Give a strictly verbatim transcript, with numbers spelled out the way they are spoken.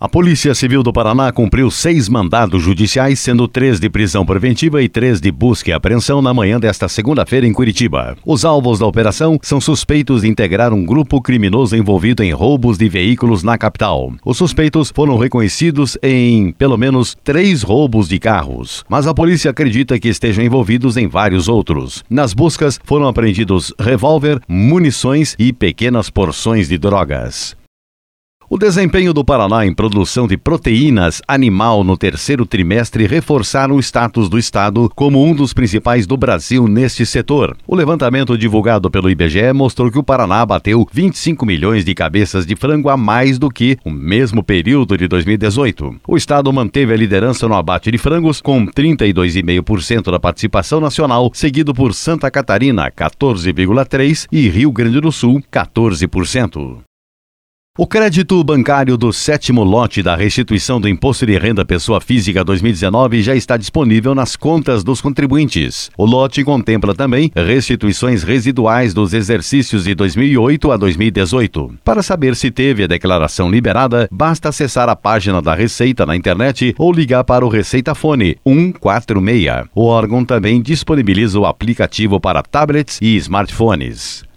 A Polícia Civil do Paraná cumpriu seis mandados judiciais, sendo três de prisão preventiva e três de busca e apreensão na manhã desta segunda-feira em Curitiba. Os alvos da operação são suspeitos de integrar um grupo criminoso envolvido em roubos de veículos na capital. Os suspeitos foram reconhecidos em, pelo menos, três roubos de carros, mas a polícia acredita que estejam envolvidos em vários outros. Nas buscas foram apreendidos revólver, munições e pequenas porções de drogas. O desempenho do Paraná em produção de proteínas animal no terceiro trimestre reforçaram o status do estado como um dos principais do Brasil neste setor. O levantamento divulgado pelo I B G E mostrou que o Paraná bateu vinte e cinco milhões de cabeças de frango a mais do que o mesmo período de dois mil e dezoito. O estado manteve a liderança no abate de frangos com trinta e dois vírgula cinco por cento da participação nacional, seguido por Santa Catarina, quatorze vírgula três por cento e Rio Grande do Sul, quatorze por cento. O crédito bancário do sétimo lote da restituição do Imposto de Renda Pessoa Física dois mil e dezenove já está disponível nas contas dos contribuintes. O lote contempla também restituições residuais dos exercícios de dois mil e oito a dois mil e dezoito. Para saber se teve a declaração liberada, basta acessar a página da Receita na internet ou ligar para o Receita Fone um quatro seis. O órgão também disponibiliza o aplicativo para tablets e smartphones.